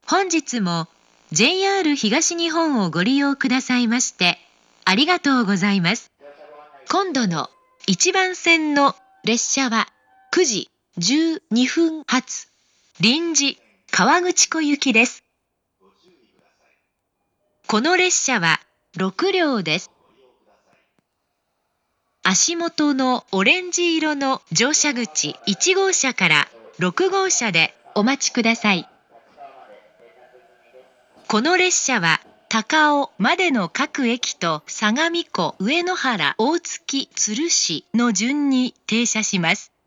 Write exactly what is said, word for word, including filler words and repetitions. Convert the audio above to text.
本日も ジェイアール 東日本をご利用くださいましてありがとうございます。今度のいちばん線の列車はくじじゅうにふん発臨時河口湖行きです。この列車はろくりょうです。足元のオレンジ色の乗車口いちごうしゃからろくごうしゃでお待ちください。この列車は高尾までの各駅と相模湖、上野原、大月、都留市の順に停車します。